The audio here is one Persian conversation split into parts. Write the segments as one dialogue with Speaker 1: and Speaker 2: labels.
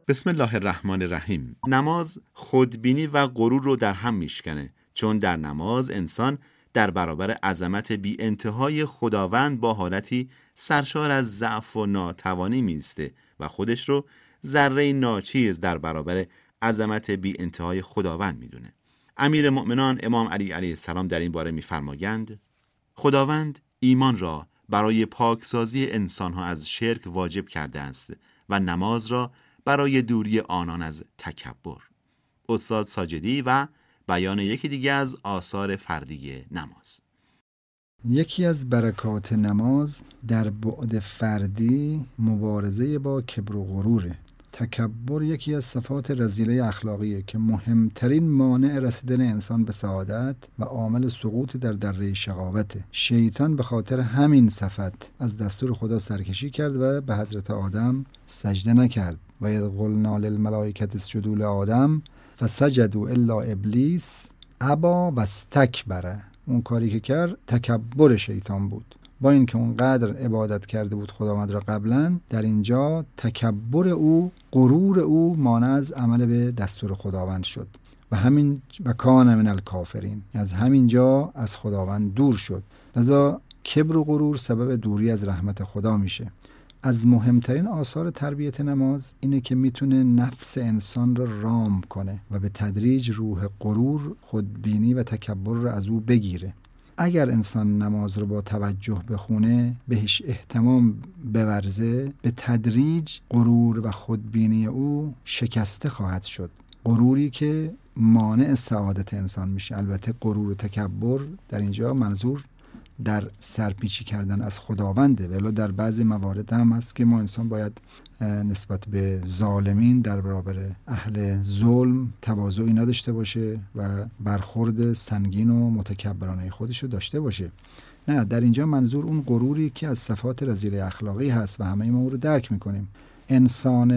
Speaker 1: بسم الله الرحمن الرحیم. نماز خودبینی و غرور رو در هم میشکنه، چون در نماز انسان در برابر عظمت بی انتهای خداوند با حالتی سرشار از ضعف و ناتوانی میسته و خودش رو ذره ناچیز در برابر عظمت بی انتهای خداوند میدونه. امیر مؤمنان امام علی علیه السلام در این باره میفرمایند: خداوند ایمان را برای پاکسازی انسانها از شرک واجب کرده است و نماز را برای دوری آنان از تکبر. استاد ساجدی و بیان یکی دیگه از آثار فردی نماز.
Speaker 2: یکی از برکات نماز در بعد فردی مبارزه با کبر و غروره. تکبر یکی از صفات رذیله اخلاقیه که مهمترین مانع رسیدن انسان به سعادت و عامل سقوط در دره شقاوته. شیطان به خاطر همین صفت از دستور خدا سرکشی کرد و به حضرت آدم سجده نکرد. و اذ قلنا للملائکة اسجدوا لآدم فسجدوا الا ابلیس ابی واستکبر. اون کاری که کرد تکبر شیطان بود. با اینکه اونقدر عبادت کرده بود خداوند را قبلا، در اینجا تکبر او، غرور او مانع از عمل به دستور خداوند شد و همین و کان من الکافرین، از همین جا از خداوند دور شد. لذا کبر و غرور سبب دوری از رحمت خدا میشه. از مهمترین آثار تربیت نماز اینه که میتونه نفس انسان رو رام کنه و به تدریج روح غرور، خودبینی و تکبر رو از او بگیره. اگر انسان نماز رو با توجه بخونه، بهش اهتمام بورزه، به تدریج غرور و خودبینی او شکسته خواهد شد. غروری که مانع سعادت انسان میشه. البته غرور و تکبر در اینجا منظور در سرپیچی کردن از خداونده، ولی در بعضی موارد هم هست که ما انسان باید نسبت به ظالمین در برابر اهل ظلم تواضعی نداشته باشه و برخورد سنگین و متکبرانه خودش رو داشته باشه. نه، در اینجا منظور اون غروری که از صفات رذیله اخلاقی هست و همه ما رو درک میکنیم. انسان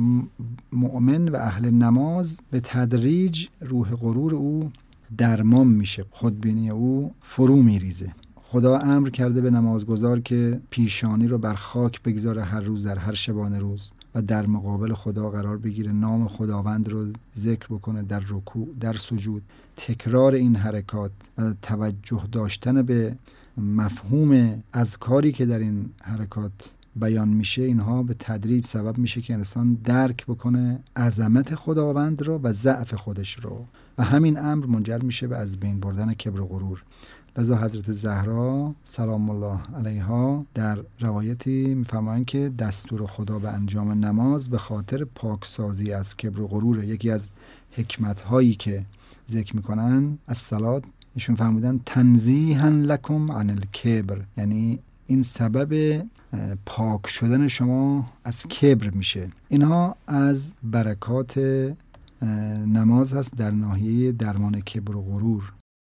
Speaker 2: مؤمن و اهل نماز به تدریج روح غرور او درمان میشه، خودبینی او فرو میریزه. خدا امر کرده به نمازگزار که پیشانی رو بر خاک بگذاره هر روز در هر شبانه روز و در مقابل خدا قرار بگیره، نام خداوند رو ذکر بکنه در رکوع، در سجود. تکرار این حرکات و توجه داشتن به مفهوم اذکاری که در این حرکات بیان میشه، اینها به تدریج سبب میشه که انسان درک بکنه عظمت خداوند رو و ضعف خودش رو و همین امر منجر میشه به از بین بردن کبر و غرور. لذا حضرت زهرا سلام الله علیها در روایتی میفرمایند که دستور خدا به انجام نماز به خاطر پاکسازی از کبر و غرور. یکی از حکمت هایی که ذکر میکنن از صلات، ایشون فرمودن تنزیها لکم عن الکبر، یعنی این سبب پاک شدن شما از کبر میشه. اینها از برکات نماز هست در ناحیه درمان کبر و غرور.